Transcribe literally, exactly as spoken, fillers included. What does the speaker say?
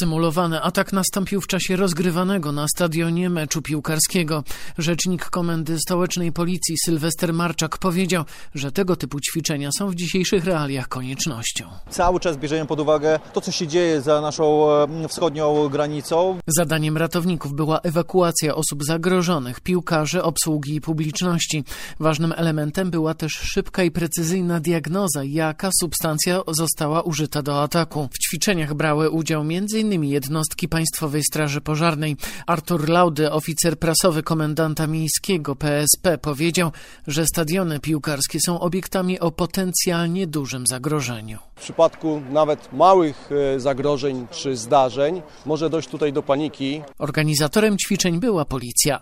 Symulowany atak nastąpił w czasie rozgrywanego na stadionie meczu piłkarskiego. Rzecznik Komendy Stołecznej Policji Sylwester Marczak powiedział, że tego typu ćwiczenia są w dzisiejszych realiach koniecznością. Cały czas bierzemy pod uwagę to, co się dzieje za naszą wschodnią granicą. Zadaniem ratowników była ewakuacja osób zagrożonych, piłkarzy, obsługi i publiczności. Ważnym elementem była też szybka i precyzyjna diagnoza, jaka substancja została użyta do ataku. W ćwiczeniach brały udział między innymi jednostki Państwowej Straży Pożarnej. Artur Laudy, oficer prasowy komendanta miejskiego P S P, powiedział, że stadiony piłkarskie są obiektami o potencjalnie dużym zagrożeniu. W przypadku nawet małych zagrożeń czy zdarzeń może dojść tutaj do paniki. Organizatorem ćwiczeń była policja.